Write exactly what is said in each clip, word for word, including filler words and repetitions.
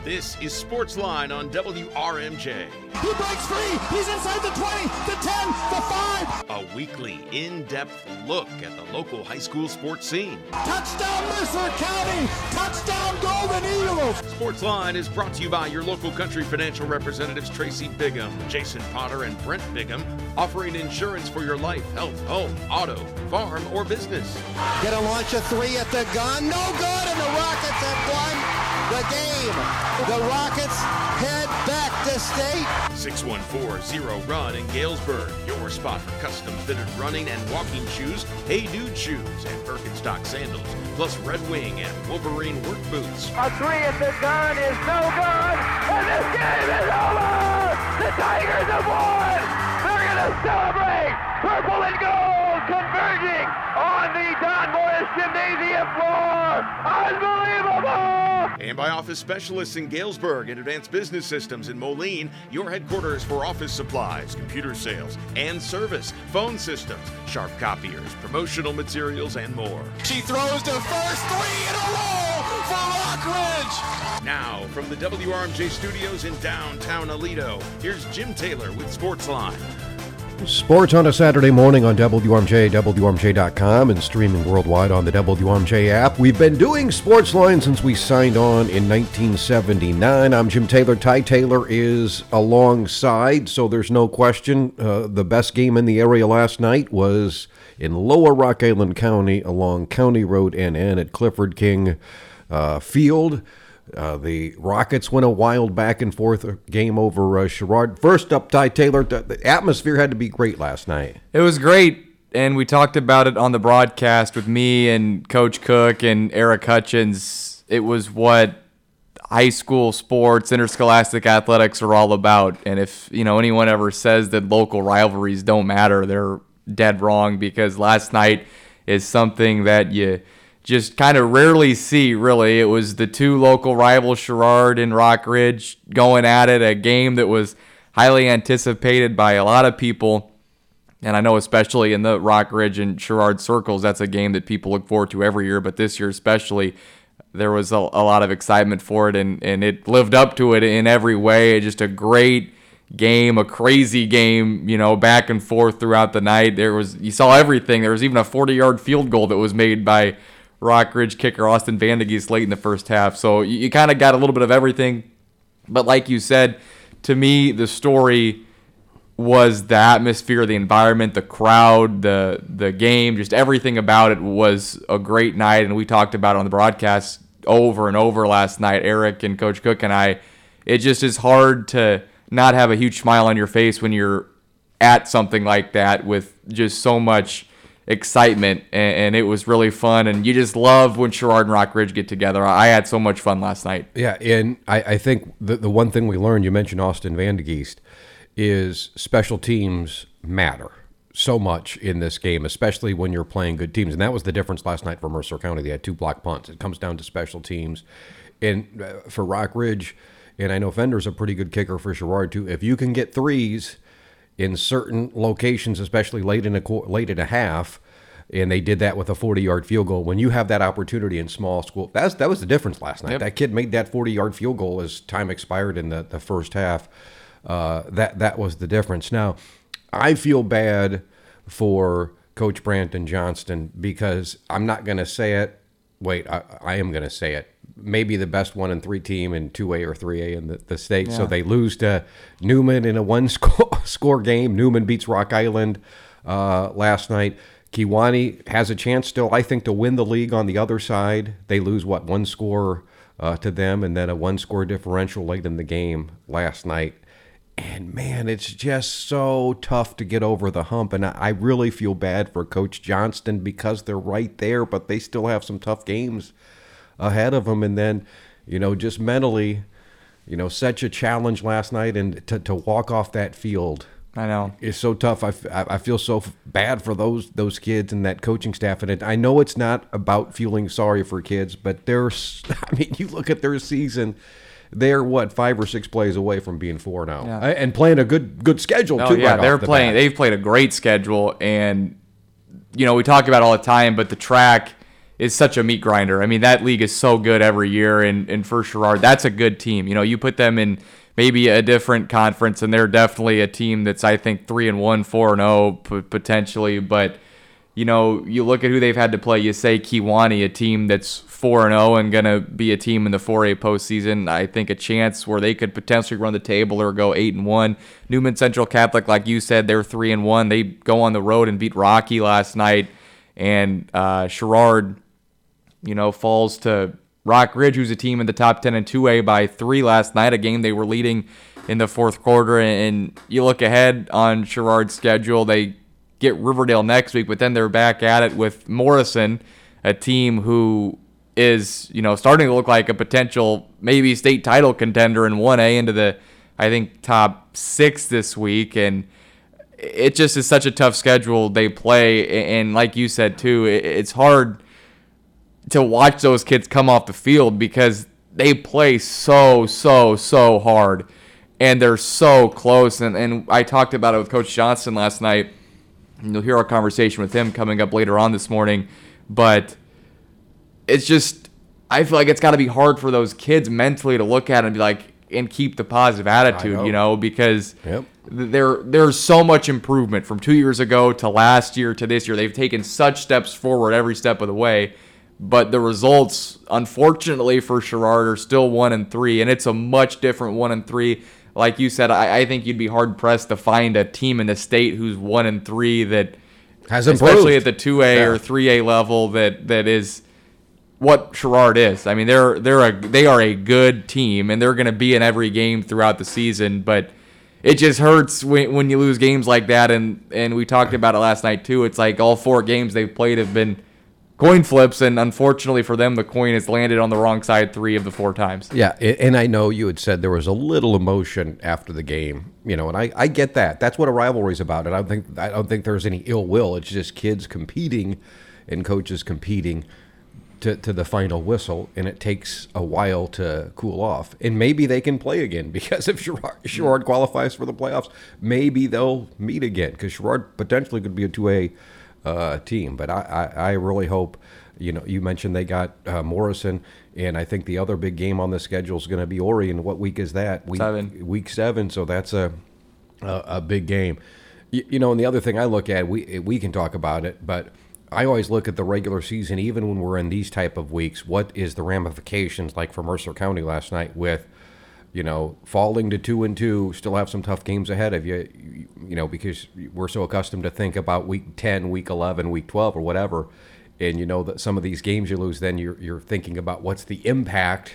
This is Sportsline on W R M J. He breaks free. He's inside the twenty, the ten, the five. A weekly, in-depth look at the local high school sports scene. Touchdown Mercer County. Touchdown Golden Eagles. Sportsline is brought to you by your local Country Financial representatives Tracy Bigham, Jason Potter, and Brent Bigham, offering insurance for your life, health, home, auto, farm, or business. Get a launch of three at the gun. No good, and the Rockets have won the game. The Rockets head back to state. six one four zero Run in Galesburg, your spot for custom fitted running and walking shoes, Hey Dude shoes, and Birkenstock sandals, plus Red Wing and Wolverine work boots. A three at the gun is no good, and this game is over! The Tigers have won! They're going to celebrate! Purple and gold converging on the Don Morris Gymnasium floor! Unbelievable! And by Office Specialists in Galesburg and Advanced Business Systems in Moline, your headquarters for office supplies, computer sales, and service, phone systems, sharp copiers, promotional materials, and more. She throws to first, three in a row for Rockridge. Now, from the W R M J studios in downtown Aledo, here's Jim Taylor with Sportsline. Sports on a Saturday morning on W R M J, W R M J dot com, and streaming worldwide on the W R M J app. We've been doing Sportsline since we signed on in nineteen seventy-nine. I'm Jim Taylor. Ty Taylor is alongside, so there's no question. Uh, the best game in the area last night was in Lower Rock Island County along County Road N N at Clifford King uh, Field. Uh, the Rockets win a wild back-and-forth game over uh, Sherrard. First up, Ty Taylor, the, the atmosphere had to be great last night. It was great, and we talked about it on the broadcast with me and Coach Cook and Eric Hutchins. It was what high school sports, interscholastic athletics are all about. And if you know anyone ever says that local rivalries don't matter, they're dead wrong, because last night is something that you just kind of rarely see, really. It was the two local rivals, Sherrard and Rockridge, going at it, a game that was highly anticipated by a lot of people. And I know especially in the Rockridge and Sherrard circles, that's a game that people look forward to every year. But this year especially, there was a, a lot of excitement for it, and, and it lived up to it in every way. Just a great game, a crazy game, you know, back and forth throughout the night. There was, you saw everything. There was even a forty-yard field goal that was made by Rockridge kicker Austin Vandegeest late in the first half. So you, you kind of got a little bit of everything. But like you said, to me, the story was the atmosphere, the environment, the crowd, the the game, just everything about it was a great night. And we talked about it on the broadcast over and over last night, Eric and Coach Cook and I. It just is hard to not have a huge smile on your face when you're at something like that with just so much excitement, and, and it was really fun, and you just love when Sherrard and Rockridge get together. I had so much fun last night. Yeah, and I, I think the, the one thing we learned, you mentioned Austin Vandegeest, is special teams matter so much in this game, especially when you're playing good teams, and that was the difference last night for Mercer County. They had two block punts. It comes down to special teams, and uh, for Rockridge, and I know Fender's a pretty good kicker for Sherrard too, if you can get threes in certain locations, especially late in a late in a half, and they did that with a forty-yard field goal. When you have that opportunity in small school, that's that was the difference last night. Yep. That kid made that forty-yard field goal as time expired in the, the first half. Uh, that that was the difference. Now, I feel bad for Coach Brandon Johnston, because I'm not going to say it. Wait, I, I am going to say it. Maybe the best one and three team in two A or three A in the, the state. Yeah. So they lose to Newman in a one score, score game. Newman beats Rock Island uh, last night. Kewanee has a chance still, I think, to win the league on the other side. They lose, what, one score uh, to them, and then a one-score differential late in the game last night. And, man, it's just so tough to get over the hump. And I, I really feel bad for Coach Johnston, because they're right there, but they still have some tough games ahead of them. And then, you know, just mentally, you know, such a challenge last night, and to, to walk off that field, I know, it's so tough. I, I feel so bad for those those kids and that coaching staff. And it, I know it's not about feeling sorry for kids, but there's, I mean, you look at their season, they're what, five or six plays away from being four now, yeah. and playing a good good schedule oh, too. Yeah, right they're off the playing. bat. They've played a great schedule, and you know we talk about it all the time, but the track is such a meat grinder. I mean, that league is so good every year, and, and for Sherrard, that's a good team. You know, you put them in maybe a different conference, and they're definitely a team that's, I think, three and one, four and zero potentially. But you know, you look at who they've had to play. You say Kewanee, a team that's four and zero and gonna be a team in the four A postseason. I think a chance where they could potentially run the table or go eight and one. Newman Central Catholic, like you said, they're three and one. They go on the road and beat Rocky last night, and uh, Sherrard, you know, falls to Rock Ridge, who's a team in the top ten in two A by three last night, a game they were leading in the fourth quarter. And you look ahead on Sherrard's schedule, they get Riverdale next week, but then they're back at it with Morrison, a team who is, you know, starting to look like a potential maybe state title contender in one A into the, I think, top six this week. And it just is such a tough schedule they play. And like you said, too, it's hard to watch those kids come off the field because they play so, so, so hard. And they're so close. And, and I talked about it with Coach Johnson last night. You'll hear our conversation with him coming up later on this morning. But it's just, I feel like it's got to be hard for those kids mentally to look at it and be like, and keep the positive attitude, know. you know, because yep. there there's so much improvement from two years ago to last year to this year. They've taken such steps forward every step of the way. But the results, unfortunately for Sherrard, are still one and three, and it's a much different one and three. Like you said, I, I think you'd be hard pressed to find a team in the state who's one and three that has improved, especially at the two A yeah. or three A level, that that is what Sherrard is. I mean, they're they're a they are a good team, and they're going to be in every game throughout the season. But it just hurts when when you lose games like that. And and we talked about it last night too. It's like all four games they've played have been coin flips, and unfortunately for them, the coin has landed on the wrong side three of the four times. Yeah, and I know you had said there was a little emotion after the game, you know, and I, I get that. That's what a rivalry is about. And I don't think I don't think there's any ill will. It's just kids competing and coaches competing to, to the final whistle, and it takes a while to cool off. And maybe they can play again, because if Sherrard, Sherrard qualifies for the playoffs, maybe they'll meet again, because Sherrard potentially could be a two A Uh, team. But I, I, I really hope, you know, you mentioned they got uh, Morrison, and I think the other big game on the schedule is going to be Orion. What week is that? Week seven. Week seven. So that's a a, a big game. You, you know, and the other thing I look at, we we can talk about it, but I always look at the regular season, even when we're in these type of weeks. What is the ramifications, like for Mercer County last night, with, you know, falling to two and two, still have some tough games ahead of you, you know, because we're so accustomed to think about week ten, week eleven, week twelve, or whatever. And you know that some of these games you lose, then you're, you're thinking about what's the impact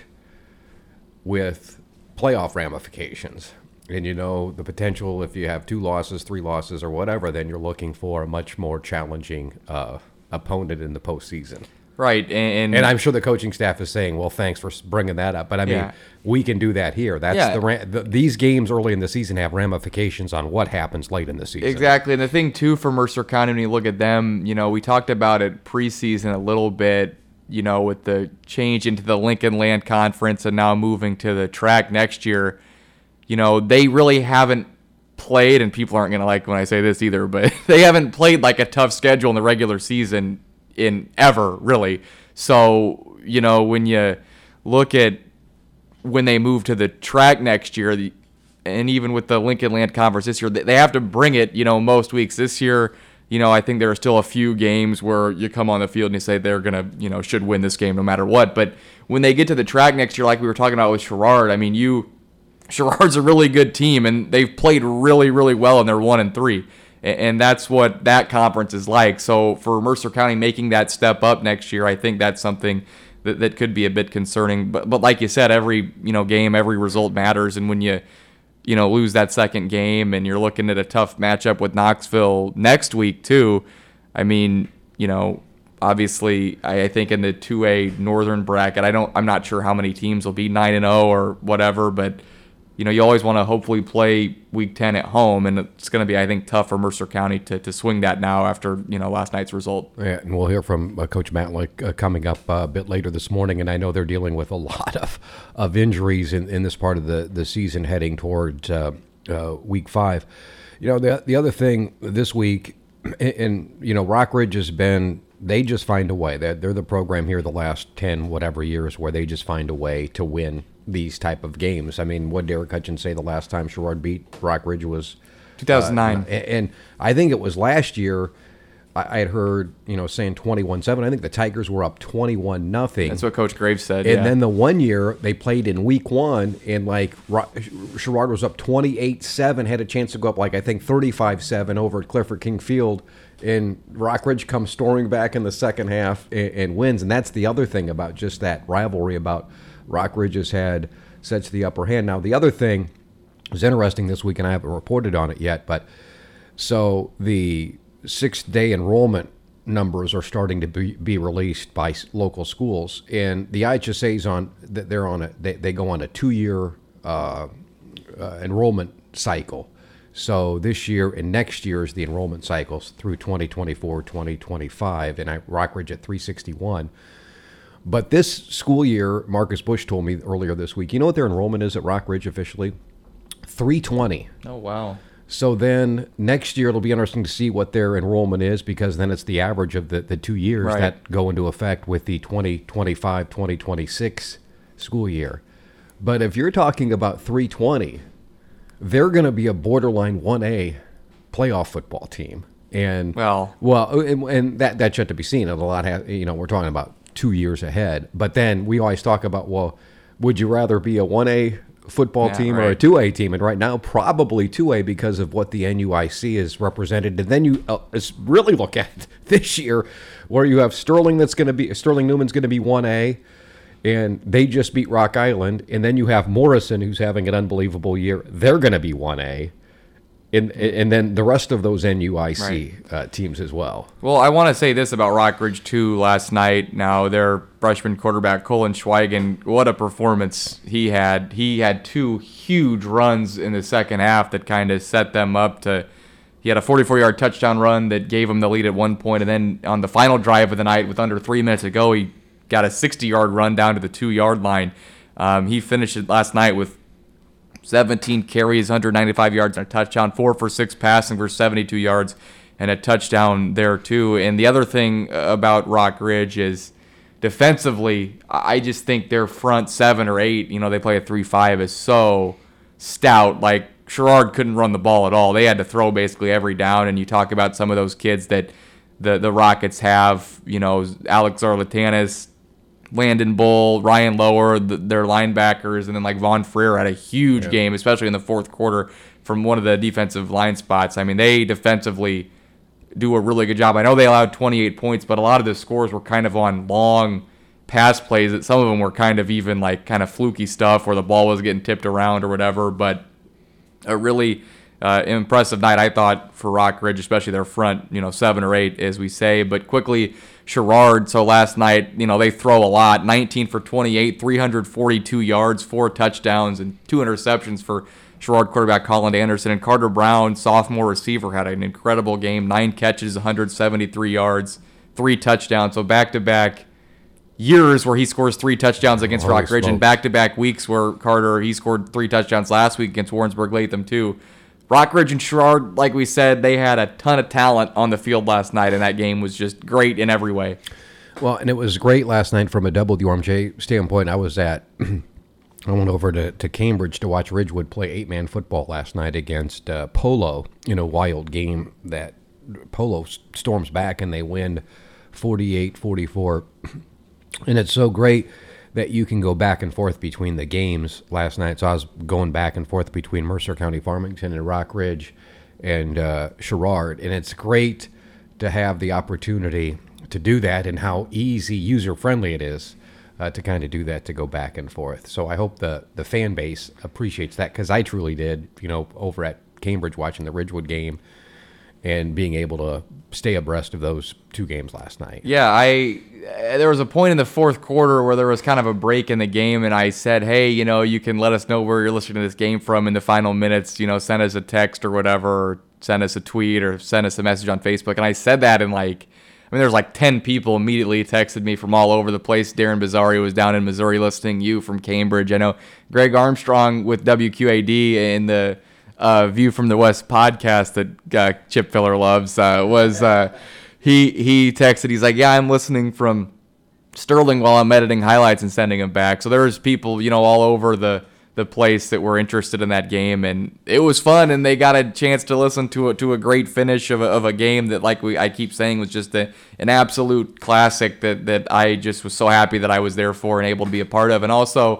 with playoff ramifications. And, you know, the potential, if you have two losses, three losses, or whatever, then you're looking for a much more challenging uh, opponent in the postseason. Right, and, and and I'm sure the coaching staff is saying, "Well, thanks for bringing that up." But I mean, yeah. we can do that here. That's Yeah. the, the these games early in the season have ramifications on what happens late in the season. Exactly, and the thing too for Mercer County, when you look at them, you know, we talked about it preseason a little bit, you know, with the change into the Lincoln Land Conference and now moving to the track next year. You know, they really haven't played, and people aren't going to like when I say this either, but they haven't played like a tough schedule in the regular season in ever, really. So, you know, when you look at when they move to the track next year, the, and even with the Lincoln Land Conference this year, they have to bring it, you know, most weeks. This year, you know, I think there are still a few games where you come on the field and you say they're going to, you know, should win this game no matter what. But when they get to the track next year, like we were talking about with Sherrard, I mean, you, Sherrard's a really good team, and they've played really, really well, and they're one and three. And that's what that conference is like. So for Mercer County making that step up next year, I think that's something that, that could be a bit concerning. But but like you said, every you know game, every result matters. And when you you know lose that second game, and you're looking at a tough matchup with Knoxville next week too, I mean, you know, obviously, I, I think in the two A Northern bracket, I don't, I'm not sure how many teams will be nine and zero or whatever, but. You know, you always want to hopefully play Week ten at home, and it's going to be, I think, tough for Mercer County to, to swing that now after, you know, last night's result. Yeah, and we'll hear from uh, Coach Matlick uh, coming up uh, a bit later this morning, and I know they're dealing with a lot of, of injuries in, in this part of the, the season heading towards uh, uh, Week five. You know, the the other thing this week, and, and, you know, Rock Ridge has been they just find a way. They're, they're the program here the last ten whatever years where they just find a way to win these type of games. I mean, what did Eric Hutchins say the last time Sherrard beat Rockridge was two thousand nine. Uh, and, and I think it was last year. I, I had heard you know saying twenty-one seven. I think the Tigers were up twenty-one nothing. That's what Coach Graves said. And yeah. then the one year they played in week one, and like Sherrard was up twenty-eight seven, had a chance to go up like I think thirty-five seven over at Clifford King Field. And Rockridge comes storming back in the second half and, and wins. And that's the other thing about just that rivalry about Rockridge has had such the upper hand. Now, the other thing was interesting this week, and I haven't reported on it yet, but so the sixth-day enrollment numbers are starting to be, be released by local schools. And the I H S A's on, they're on a, they, they go on a two-year uh, uh, enrollment cycle. So this year and next year is the enrollment cycles through twenty twenty-four, twenty twenty-five, and I Rockridge at three sixty-one. But this school year, Marcus Bush told me earlier this week, you know what their enrollment is at Rockridge officially? three twenty. Oh, wow. So then next year it'll be interesting to see what their enrollment is, because then it's the average of the, the two years right. that go into effect with the twenty twenty-five, twenty twenty-six school year. But if you're talking about three twenty, they're going to be a borderline one A playoff football team, and well, well, and, and that that's yet to be seen. And a lot, has, you know, we're talking about two years ahead. But then we always talk about, well, would you rather be a one A football yeah, team right. or a two A team? And right now, probably two A because of what the N U I C is represented. And then you uh, really look at this year, where you have Sterling that's going to be Sterling Newman's going to be one A. And they just beat Rock Island. And then you have Morrison, who's having an unbelievable year. They're going to be one A. And, and then the rest of those N U I C right. uh, teams as well. Well, I want to say this about Rockridge, too, last night. Now, their freshman quarterback, Colin Schweigen, what a performance he had. He had two huge runs in the second half that kind of set them up to – he had a forty-four-yard touchdown run that gave him the lead at one point. And then on the final drive of the night, with under three minutes to go, he – got a sixty-yard run down to the two-yard line. Um, he finished it last night with seventeen carries, one hundred ninety-five yards, and a touchdown, four for six passing for seventy-two yards, and a touchdown there too. And the other thing about Rockridge is defensively, I just think their front seven or eight, you know, they play a three five, is so stout. Like, Sherrard couldn't run the ball at all. They had to throw basically every down, and you talk about some of those kids that the, the Rockets have, you know, Alex Arlatanis, Landon Bull, Ryan Lower, the, their linebackers, and then like Von Freer had a huge yeah. game, especially in the fourth quarter from one of the defensive line spots. I mean, they defensively do a really good job. I know they allowed twenty-eight points, but a lot of the scores were kind of on long pass plays. That some of them were kind of even like kind of fluky stuff where the ball was getting tipped around or whatever. But a really uh, impressive night, I thought, for Rockridge, especially their front, you know, seven or eight, as we say. But quickly, Sherrard, so last night, you know, they throw a lot. nineteen for twenty-eight, three hundred forty-two yards, four touchdowns, and two interceptions for Sherrard quarterback Colin Anderson. And Carter Brown, sophomore receiver, had an incredible game. Nine catches, one hundred seventy-three yards, three touchdowns. So back-to-back years where he scores three touchdowns against Holy Rockridge, smokes. and back-to-back weeks where Carter, he scored three touchdowns last week against Warrensburg Latham too. Rockridge and Sherrard, like we said, they had a ton of talent on the field last night, and that game was just great in every way. Well, and it was great last night from a W R M J standpoint. I was at, I went over to, to Cambridge to watch Ridgewood play eight-man football last night against uh, Polo in a wild game that Polo storms back and they win forty-eight forty-four. And it's so great that you can go back and forth between the games last night. So I was going back and forth between Mercer County Farmington and Rockridge and uh, Sherrard. And it's great to have the opportunity to do that, and how easy, user-friendly it is uh, to kind of do that, to go back and forth. So I hope the, the fan base appreciates that, because I truly did, you know, over at Cambridge watching the Ridgewood game and being able to stay abreast of those two games last night. Yeah, I there was a point in the fourth quarter where there was kind of a break in the game, and I said, hey, you know, you can let us know where you're listening to this game from in the final minutes. You know, send us a text or whatever, or send us a tweet or send us a message on Facebook. And I said that, and like, I mean, there's like ten people immediately texted me from all over the place. Darren Bizarri was down in Missouri listening. You from Cambridge. I know Greg Armstrong with W Q A D in the uh, View from the West podcast that uh, Chip Filler loves uh, was uh, he he texted. He's like, yeah, I'm listening from Sterling while I'm editing highlights and sending them back. So there was people, you know, all over the the place that were interested in that game, and it was fun. And they got a chance to listen to a, to a great finish of a, of a game that, like we I keep saying, was just a, an absolute classic that that I just was so happy that I was there for and able to be a part of. And also,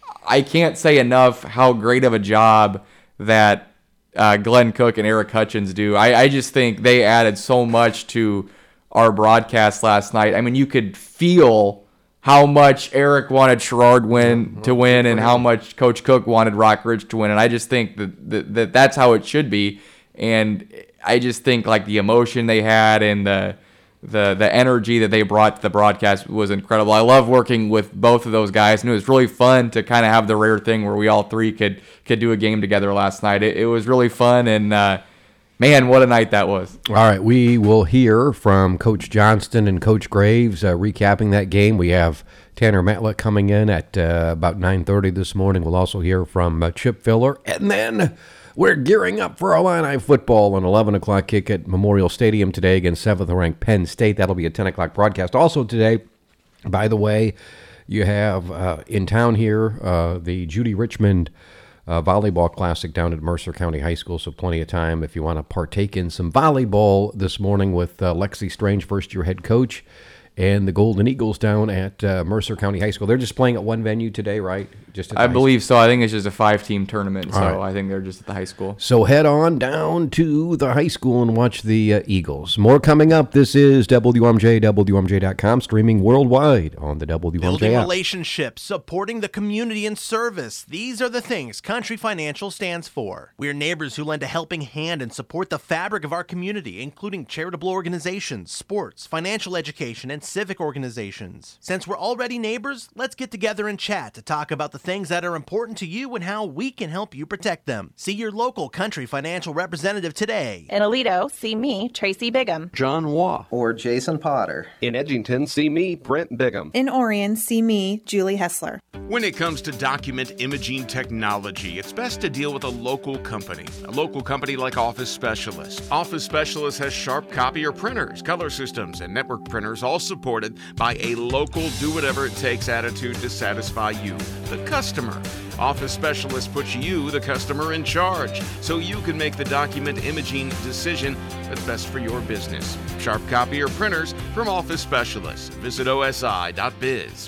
I can't say enough how great of a job that uh, Glenn Cook and Eric Hutchins do. I, I just think they added so much to our broadcast last night. I mean, you could feel how much Eric wanted Sherrard win to win and how much Coach Cook wanted Rockridge to win. And I just think that, that, that that's how it should be. And I just think like the emotion they had and the the the energy that they brought to the broadcast was incredible. I love working with both of those guys, and it was really fun to kind of have the rare thing where we all three could could do a game together last night. It, it was really fun, and uh, man, what a night that was. All right, we will hear from Coach Johnston and Coach Graves uh, recapping that game. We have Tanner Matlack coming in at uh, about nine thirty this morning. We'll also hear from uh, Chip Filler, and then we're gearing up for Illini football, an eleven o'clock kick at Memorial Stadium today against seventh-ranked Penn State. That'll be a ten o'clock broadcast. Also today, by the way, you have uh, in town here uh, the Judy Richmond uh, Volleyball Classic down at Mercer County High School, so plenty of time if you want to partake in some volleyball this morning with uh, Lexi Strange, first-year head coach, and the Golden Eagles down at uh, Mercer County High School. They're just playing at one venue today, right? Just at I believe so. I think it's just a five-team tournament, so right. I think they're just at the high school. So head on down to the high school and watch the uh, Eagles. More coming up. This is W M J, W M J dot com, streaming worldwide on the W M J Building app. relationships, supporting the community, and service. These are the things Country Financial stands for. We're neighbors who lend a helping hand and support the fabric of our community, including charitable organizations, sports, financial education, and civic organizations. Since we're already neighbors, let's get together and chat to talk about the things that are important to you and how we can help you protect them. See your local Country Financial representative today. In Aledo, see me, Tracy Bigham. John Waugh. Or Jason Potter. In Edgington, see me, Brent Bigham. In Orion, see me, Julie Hessler. When it comes to document imaging technology, it's best to deal with a local company. A local company like Office Specialist. Office Specialist has sharp copier printers, color systems, and network printers, all supported by a local do-whatever-it-takes attitude to satisfy you, the customer. Office Specialist puts you, the customer, in charge, so you can make the document imaging decision that's best for your business. Sharp copier printers from Office Specialist. Visit O S I dot biz.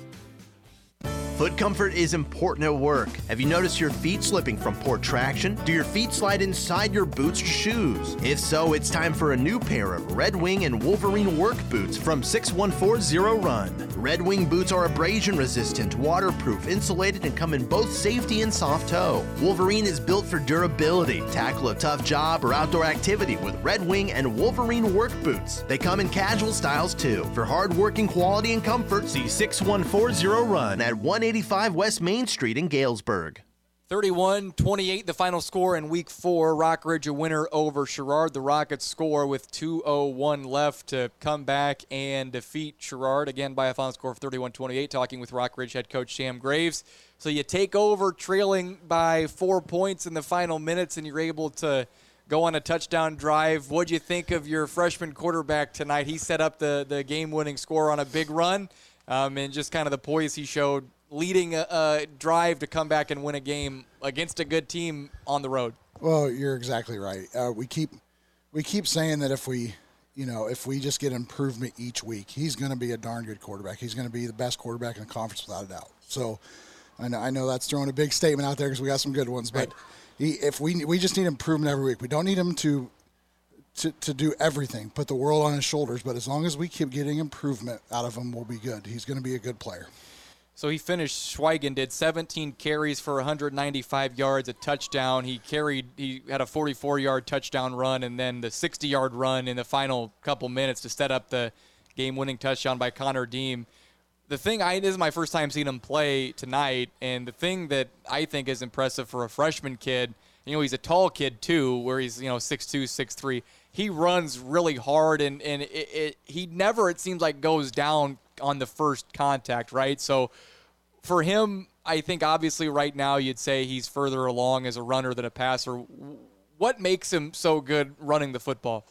Foot comfort is important at work. Have you noticed your feet slipping from poor traction? Do your feet slide inside your boots or shoes? If so, it's time for a new pair of Red Wing and Wolverine work boots from six one four zero Run. Red Wing boots are abrasion resistant, waterproof, insulated, and come in both safety and soft toe. Wolverine is built for durability. Tackle a tough job or outdoor activity with Red Wing and Wolverine work boots. They come in casual styles too. For hard-working quality and comfort, see six one four zero Run at one eighty-five West Main Street in Galesburg. thirty-one twenty-eight the final score in week four. Rockridge a winner over Sherrard. The Rockets score with two oh one left to come back and defeat Sherrard again by a final score of thirty-one twenty-eight. Talking with Rockridge head coach Sam Graves. So you take over trailing by four points in the final minutes and you're able to go on a touchdown drive. What'd you think of your freshman quarterback tonight? He set up the, the game-winning score on a big run um, and just kind of the poise he showed leading a, a drive to come back and win a game against a good team on the road. Well, you're exactly right. Uh, we keep we keep saying that if we, you know, if we just get improvement each week, he's going to be a darn good quarterback. He's going to be the best quarterback in the conference without a doubt. So I know I know that's throwing a big statement out there because we got some good ones, but he, if we we just need improvement every week. We don't need him to. To, to do everything, put the world on his shoulders, but as long as we keep getting improvement out of him, we'll be good. He's going to be a good player. So he finished, Schweigen did seventeen carries for one hundred ninety-five yards, a touchdown. He carried, he had a forty-four-yard touchdown run and then the sixty-yard run in the final couple minutes to set up the game-winning touchdown by Connor Deem. The thing, I, this is my first time seeing him play tonight, and the thing that I think is impressive for a freshman kid, you know, he's a tall kid too, where he's, you know, six two, six three. He runs really hard, and, and it, it, he never, it seems like, goes down on the first contact, right? So for him, I think obviously right now you'd say he's further along as a runner than a passer. What makes him so good running the football?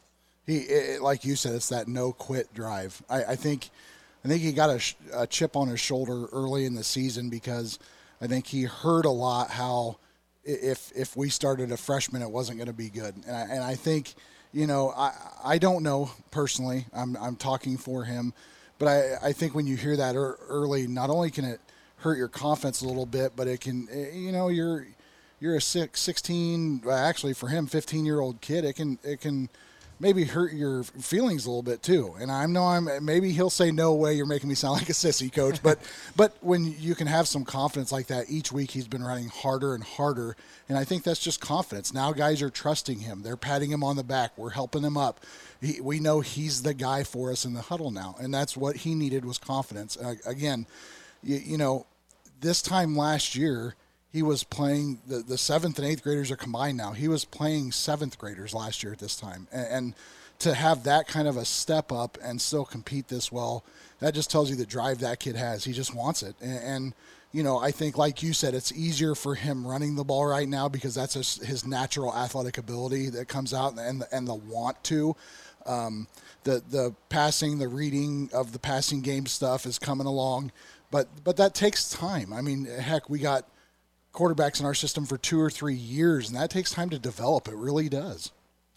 he, it, like you said, it's that no quit drive. I, I think, I think he got a, sh- a chip on his shoulder early in the season because I think he heard a lot how if if we started a freshman, it wasn't going to be good. And I, and I think, you know, I I don't know personally. I'm I'm talking for him, but I I think when you hear that early, not only can it hurt your confidence a little bit, but it can, you know, you're you're a six, sixteen, actually for him, fifteen year old kid. It can it can maybe hurt your feelings a little bit too. And I know I'm maybe he'll say, no way, you're making me sound like a sissy, coach. But but when you can have some confidence like that, each week he's been running harder and harder. And I think that's just confidence. Now guys are trusting him. They're patting him on the back. We're helping him up. He, we know he's the guy for us in the huddle now. And that's what he needed was confidence. Uh, again, you, you know, this time last year, he was playing, the, the seventh and eighth graders are combined now. He was playing seventh graders last year at this time. And, and to have that kind of a step up and still compete this well, that just tells you the drive that kid has. He just wants it. And, and you know, I think, like you said, it's easier for him running the ball right now because that's his, his natural athletic ability that comes out and the, and the want to. Um, the, the passing, the reading of the passing game stuff is coming along. But, but that takes time. I mean, heck, we got quarterbacks in our system for two or three years, and that takes time to develop. It really does.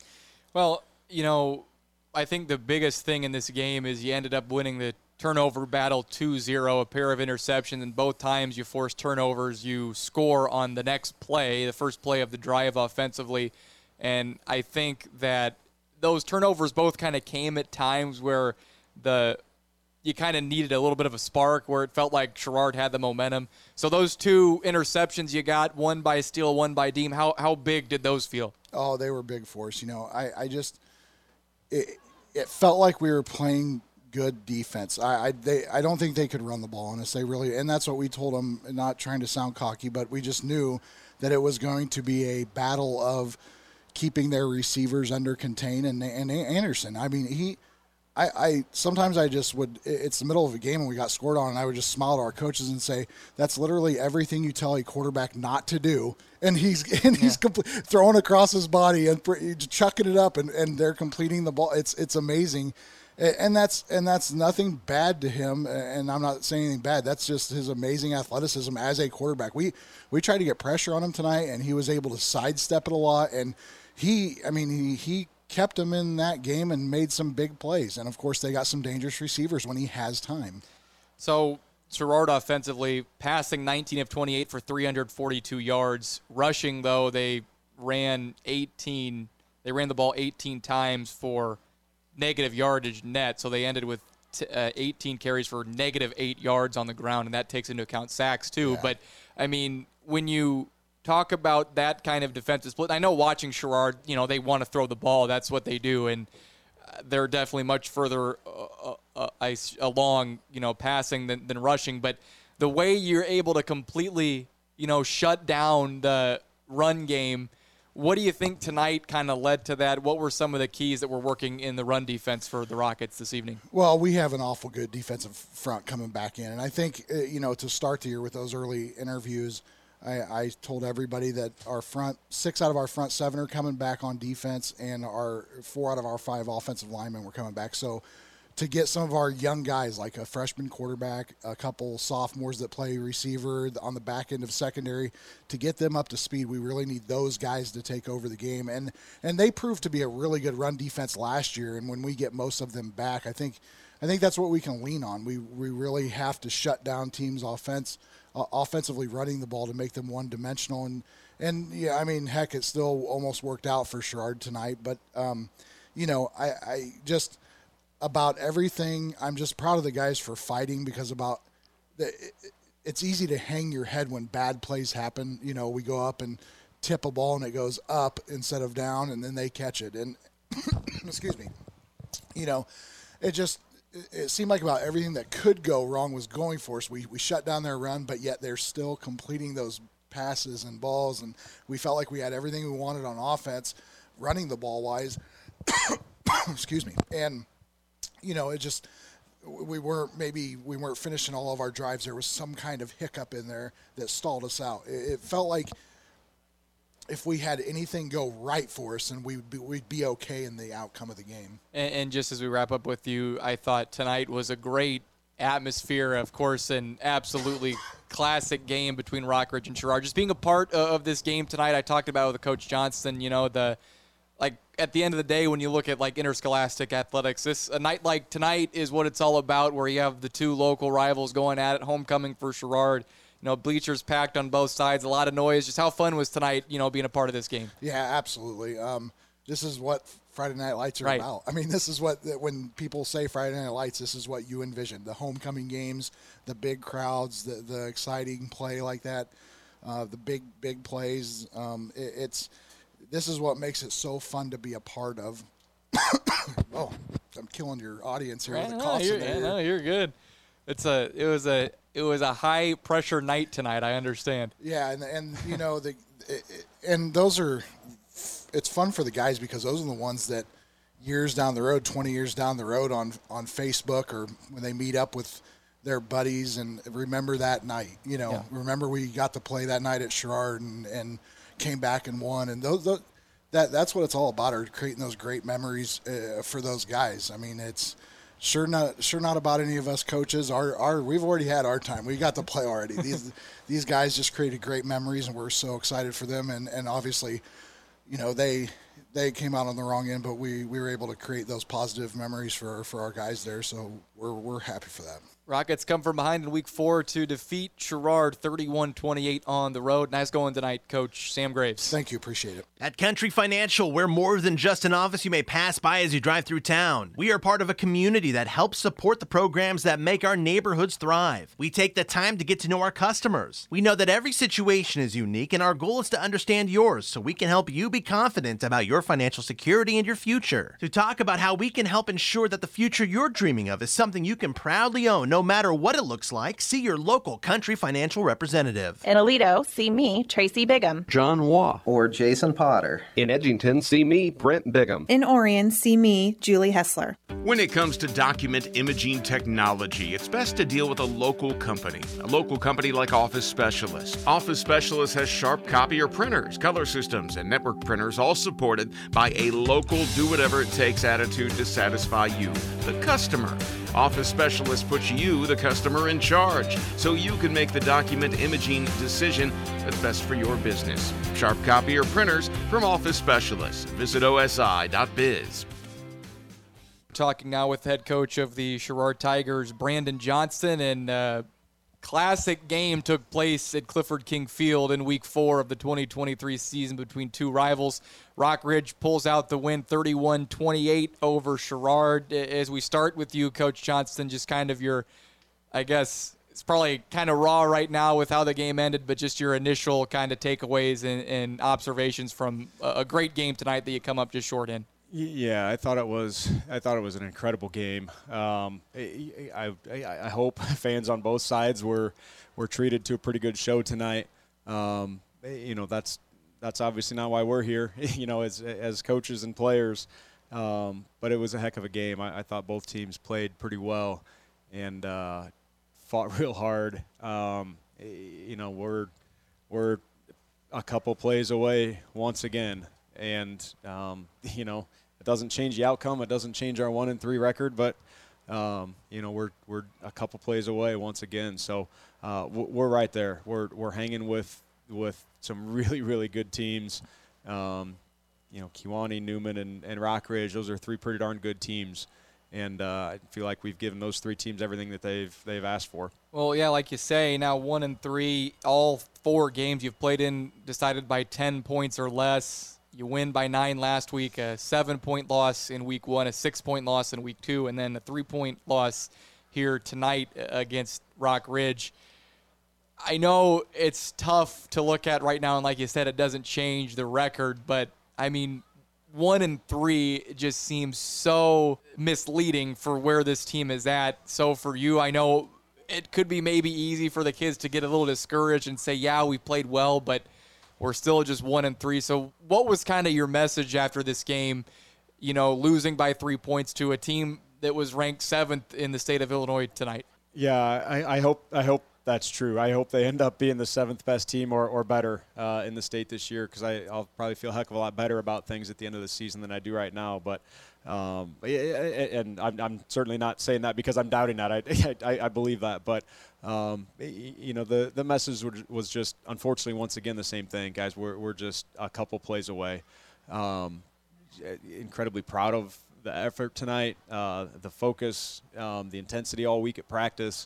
Well, you know, I think the biggest thing in this game is you ended up winning the turnover battle two zero, a pair of interceptions, and both times you force turnovers, you score on the next play, the first play of the drive offensively. And I think that those turnovers both kind of came at times where the you kind of needed a little bit of a spark where it felt like Sherrard had the momentum. So those two interceptions you got, one by Steele, one by Deem, how how big did those feel? Oh, they were big for us. You know, I, I just it, it felt like we were playing good defense. I I, they, I don't think they could run the ball on us. They really, and that's what we told them, not trying to sound cocky, but we just knew that it was going to be a battle of keeping their receivers under contain. And, and Anderson, I mean, he – I, I sometimes I just would, it's the middle of a game and we got scored on, and I would just smile to our coaches and say, that's literally everything you tell a quarterback not to do. And he's and he's yeah. compl- throwing across his body and pr- chucking it up, and, and they're completing the ball. It's it's amazing. And that's and that's nothing bad to him, and I'm not saying anything bad. That's just his amazing athleticism as a quarterback. We we tried to get pressure on him tonight, and he was able to sidestep it a lot. And he, I mean, he he kept him in that game and made some big plays. And, of course, they got some dangerous receivers when he has time. So Sherrard offensively, passing nineteen of twenty-eight for three hundred forty-two yards. Rushing, though, they ran eighteen. They ran the ball eighteen times for negative yardage net, so they ended with t- uh, eighteen carries for negative eight yards on the ground, and that takes into account sacks too. Yeah. But, I mean, when you talk about that kind of defensive split, I know watching Sherrard, you know, they want to throw the ball. That's what they do, and they're definitely much further uh, uh, uh, along, you know, passing than, than rushing. But the way you're able to completely, you know, shut down the run game, what do you think tonight kind of led to that? What were some of the keys that were working in the run defense for the Rockets this evening? Well, we have an awful good defensive front coming back in. And I think, uh, you know, to start the year with those early interviews, I, I told everybody that our front, six out of our front seven are coming back on defense, and our four out of our five offensive linemen were coming back. So to get some of our young guys, like a freshman quarterback, a couple sophomores that play receiver on the back end of secondary, to get them up to speed, we really need those guys to take over the game. And and they proved to be a really good run defense last year. And when we get most of them back, I think I think that's what we can lean on. We we really have to shut down teams' offense. Uh, offensively running the ball to make them one-dimensional. And, and yeah, I mean, heck, it still almost worked out for Sherrard tonight. But, um, you know, I, I just – about everything, I'm just proud of the guys for fighting, because about the, it, it's easy to hang your head when bad plays happen. You know, we go up and tip a ball and it goes up instead of down, and then they catch it. And excuse me, you know, it just – it seemed like about everything that could go wrong was going for us. We we shut down their run, but yet they're still completing those passes and balls, and we felt like we had everything we wanted on offense, running the ball wise. Excuse me. And, you know, it just we weren't maybe we weren't finishing all of our drives. There was some kind of hiccup in there that stalled us out. It, it felt like if we had anything go right for us, and we'd be, we'd be okay in the outcome of the game. And, and just as we wrap up with you, I thought tonight was a great atmosphere, of course, an absolutely classic game between Rockridge and Sherrard. Just being a part of this game tonight, I talked about with Coach Johnston, you know, the like at the end of the day, when you look at like interscholastic athletics, this a night like tonight is what it's all about, where you have the two local rivals going at it, homecoming for Sherrard. You know, bleachers packed on both sides, a lot of noise. Just how fun was tonight, you know, being a part of this game? Yeah, absolutely. Um, this is what Friday Night Lights are right. about. I mean, this is what, when people say Friday Night Lights, this is what you envision. The homecoming games, the big crowds, the, the exciting play like that, uh, the big, big plays. Um, it, it's this is what makes it so fun to be a part of. Oh, I'm killing your audience here with the coughs in there. Yeah, no, you're good. It's a, it was a, it was a high pressure night tonight. I understand. Yeah, and and you know the, it, and those are, it's fun for the guys because those are the ones that years down the road, twenty years down the road on on Facebook or when they meet up with their buddies and remember that night. You know, yeah. remember we got to play that night at Sherrard and, and came back and won. And those, those that that's what it's all about, are creating those great memories uh, for those guys. I mean, it's. Sure not, sure not about any of us coaches. Our, our, we've already had our time. We got to play already. These, these guys just created great memories, and we're so excited for them. And, and obviously, you know, they, they came out on the wrong end, but we, we were able to create those positive memories for, for our guys there. So we're, we're happy for that. Rockets come from behind in week four to defeat Sherrard thirty-one twenty-eight on the road. Nice going tonight, Coach Sam Graves. Thank you. Appreciate it. At Country Financial, we're more than just an office you may pass by as you drive through town. We are part of a community that helps support the programs that make our neighborhoods thrive. We take the time to get to know our customers. We know that every situation is unique, and our goal is to understand yours so we can help you be confident about your financial security and your future. To talk about how we can help ensure that the future you're dreaming of is something you can proudly own, no matter what it looks like, see your local Country Financial representative. In Aledo, see me, Tracy Bigham. John Waugh. Or Jason Potter. In Edgington, see me, Brent Bigham. In Orion, see me, Julie Hessler. When it comes to document imaging technology, it's best to deal with a local company. A local company like Office Specialist. Office Specialist has sharp copier printers, color systems, and network printers, all supported by a local do-whatever-it-takes attitude to satisfy you, the customer. Office Specialist puts you, the customer, in charge, so you can make the document imaging decision that's best for your business. Sharp copier printers from Office Specialist. Visit O S I dot biz. Talking now with head coach of the Sherrard Tigers, Brandon Johnston, and uh, classic game took place at Clifford King Field in week four of the twenty twenty-three season between two rivals. Rockridge pulls out the win thirty-one twenty-eight over Sherrard. As we start with you, Coach Johnston, just kind of your, I guess it's probably kind of raw right now with how the game ended, but just your initial kind of takeaways and, and observations from a great game tonight that you come up just short in. Yeah, I thought it was. I thought it was an incredible game. Um, I, I, I hope fans on both sides were were treated to a pretty good show tonight. Um, you know, that's that's obviously not why we're here. You know, as as coaches and players. Um, but it was a heck of a game. I, I thought both teams played pretty well and uh, fought real hard. Um, you know, we're we're a couple plays away once again, and um, you know. It doesn't change the outcome. It doesn't change our one and three record, but um, you know we're we're a couple plays away once again. So uh, we're right there. We're we're hanging with with some really really good teams. Um, you know, Kewanee, Newman, and, and Rockridge. Those are three pretty darn good teams, and uh, I feel like we've given those three teams everything that they've they've asked for. Well, yeah, like you say, now one and three, all four games you've played in decided by ten points or less. You win by nine last week, a seven-point loss in week one, a six-point loss in week two, and then a three-point loss here tonight against Rockridge. I know it's tough to look at right now, and like you said, it doesn't change the record, but, I mean, one and three just seems so misleading for where this team is at. So for you, I know it could be maybe easy for the kids to get a little discouraged and say, yeah, we played well, but we're still just one and three. So what was kind of your message after this game, you know, losing by three points to a team that was ranked seventh in the state of Illinois tonight? Yeah, I, I hope I hope that's true. I hope they end up being the seventh best team or, or better uh, in the state this year, because I'll probably feel a heck of a lot better about things at the end of the season than I do right now. But um, and I'm, I'm certainly not saying that because I'm doubting that. I I, I believe that, but um, you know, the the message was just unfortunately once again the same thing, guys. We're we're just a couple plays away. Um, incredibly proud of the effort tonight, uh, the focus, um, the intensity all week at practice.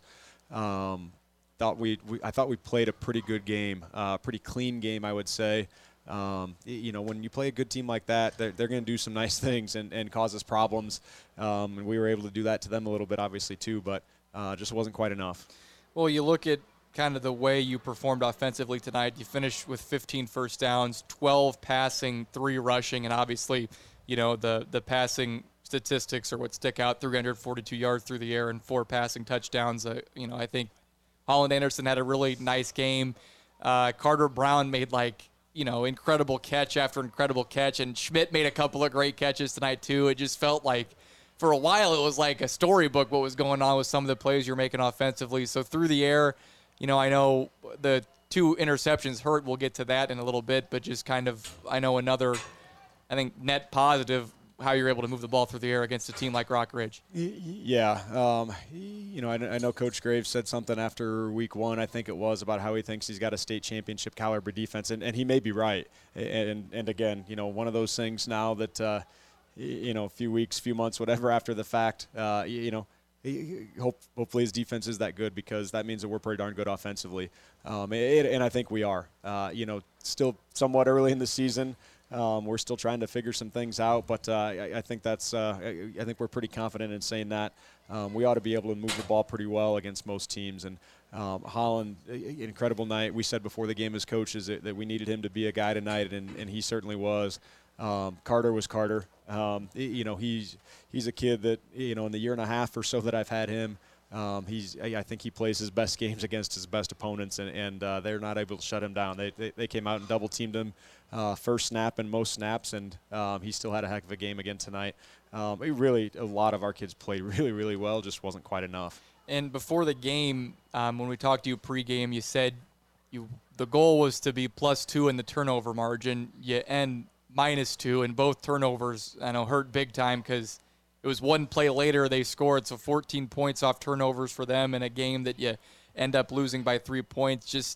Um, thought we, we, I thought we played a pretty good game, a uh, pretty clean game, I would say. Um, you know, when you play a good team like that, they're, they're going to do some nice things and, and cause us problems. Um, and we were able to do that to them a little bit, obviously, too, but uh, just wasn't quite enough. Well, you look at kind of the way you performed offensively tonight. You finished with fifteen first downs, twelve passing, three rushing, and obviously, you know, the, the passing statistics are what stick out, three hundred forty-two yards through the air and four passing touchdowns. Uh, you know, I think Holland Anderson had a really nice game. Uh, Carter Brown made, like, you know, incredible catch after incredible catch, and Schmidt made a couple of great catches tonight, too. It just felt like, for a while, it was like a storybook what was going on with some of the plays you're making offensively. So through the air, you know, I know the two interceptions hurt. We'll get to that in a little bit, but just kind of, I know another, I think, net positive how you're able to move the ball through the air against a team like Rock Ridge. Yeah. Um, you know, I, I know Coach Graves said something after week one, I think it was, about how he thinks he's got a state championship caliber defense, and, and he may be right. And, and again, you know, one of those things now that, uh, you know, a few weeks, few months, whatever after the fact, uh, you, you know, Hope, hopefully his defense is that good, because that means that we're pretty darn good offensively. Um, it, and I think we are. Uh, you know, still somewhat early in the season. Um, we're still trying to figure some things out, but uh, I, I think that's. Uh, I, I think we're pretty confident in saying that um, we ought to be able to move the ball pretty well against most teams. And um, Holland, incredible night. We said before the game as coaches that, that we needed him to be a guy tonight, and, and he certainly was. Um, Carter was Carter. Um, you know, he's he's a kid that, you know, in the year and a half or so that I've had him, um, he's I think he plays his best games against his best opponents, and, and uh, they're not able to shut him down. They they, they came out and double teamed him uh, first snap and most snaps, and um, he still had a heck of a game again tonight. Um, really, a lot of our kids played really, really well, just wasn't quite enough. And before the game, um, when we talked to you pregame, you said you the goal was to be plus two in the turnover margin. You end minus two, and both turnovers, I know, hurt big time because it was one play later they scored, so fourteen points off turnovers for them in a game that you end up losing by three points. Just,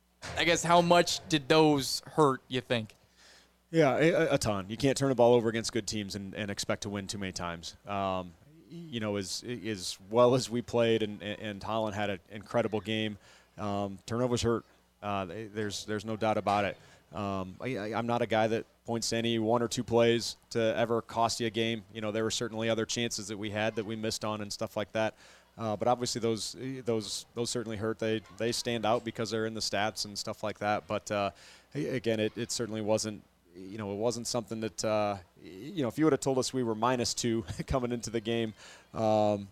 I guess, how much did those hurt, you think? Yeah, a, a ton. You can't turn the ball over against good teams and, and expect to win too many times. Um, you know, as, as well as we played, and, and Holland had an incredible game, um, turnovers hurt. Uh, there's, there's no doubt about it. Um, I, I'm not a guy that points to any one or two plays to ever cost you a game. You know, there were certainly other chances that we had that we missed on and stuff like that. Uh, but obviously those those those certainly hurt. They they stand out because they're in the stats and stuff like that. But uh, again, it, it certainly wasn't. You know, it wasn't something that uh, you know. If you would have told us we were minus two coming into the game, um,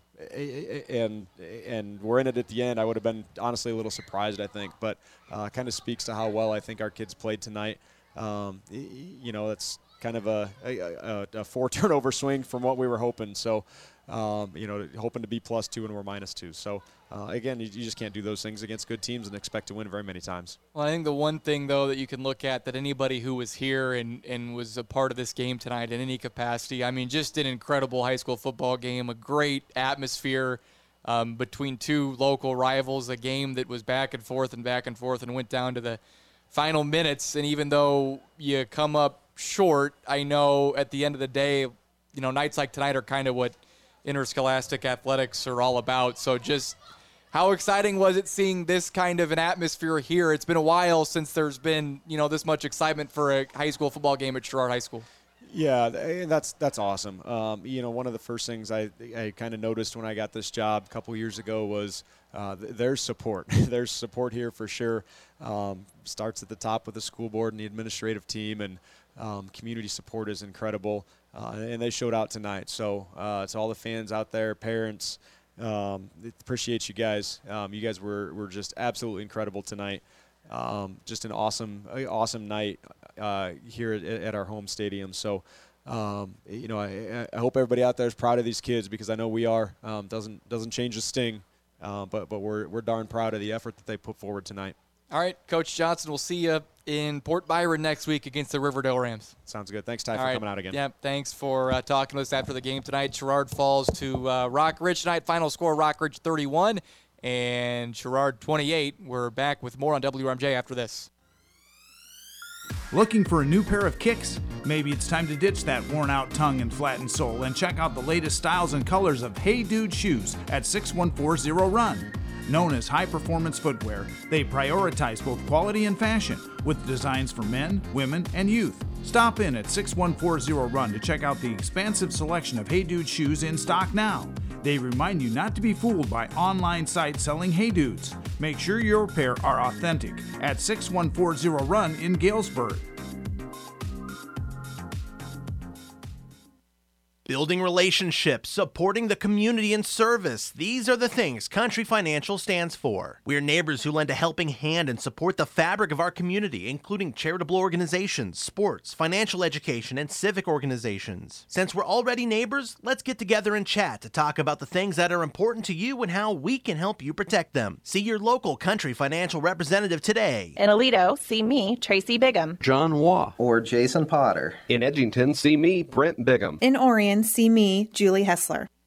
and and we're in it at the end, I would have been honestly a little surprised, I think. But uh, kind of speaks to how well I think our kids played tonight. Um, you know, that's kind of a, a, a four turnover swing from what we were hoping. So, um, you know, hoping to be plus two and we're minus two. So, uh, again, you, you just can't do those things against good teams and expect to win very many times. Well, I think the one thing, though, that you can look at that anybody who was here and, and was a part of this game tonight in any capacity, I mean, just an incredible high school football game, a great atmosphere um, between two local rivals, a game that was back and forth and back and forth and went down to the final minutes. And even though you come up short, I know at the end of the day, you know, nights like tonight are kind of what interscholastic athletics are all about. So just how exciting was it seeing this kind of an atmosphere here? It's been a while since there's been, you know, this much excitement for a high school football game at Sherrard High School. Yeah, that's that's awesome. Um, you know, one of the first things I, I kind of noticed when I got this job a couple years ago was uh, there's support. There's support here for sure. Um, starts at the top with the school board and the administrative team, and um, community support is incredible. Uh, and they showed out tonight. So uh, to all the fans out there, parents, um, appreciate you guys. Um, you guys were, were just absolutely incredible tonight. Um, just an awesome, awesome night uh, here at, at our home stadium. So, um, you know, I, I hope everybody out there is proud of these kids, because I know we are. Um, doesn't doesn't change the sting. Uh, but but we're we're darn proud of the effort that they put forward tonight. All right, Coach Johnson, we'll see you in Port Byron next week against the Riverdale Rams. Sounds good. Thanks, Ty, All for right. coming out again. Yeah, thanks for uh, talking to us after the game tonight. Sherrard falls to uh, Rockridge tonight. Final score, Rockridge thirty-one and Sherrard twenty-eight. We're back with more on W R M J after this. Looking for a new pair of kicks? Maybe it's time to ditch that worn-out tongue and flattened sole and check out the latest styles and colors of Hey Dude shoes at six one four zero Run. Known as high-performance footwear, they prioritize both quality and fashion with designs for men, women, and youth. Stop in at six one four zero Run to check out the expansive selection of Hey Dude shoes in stock now. They remind you not to be fooled by online sites selling Hey Dudes. Make sure your pair are authentic at six one four zero Run in Galesburg. Building relationships, supporting the community, and service. These are the things Country Financial stands for. We're neighbors who lend a helping hand and support the fabric of our community, including charitable organizations, sports, financial education, and civic organizations. Since we're already neighbors, let's get together and chat to talk about the things that are important to you and how we can help you protect them. See your local Country Financial representative today. In Aledo, see me, Tracy Bigham. John Waugh. Or Jason Potter. In Edgington, see me, Brent Bigham. In Orion, see me, Julie Hessler.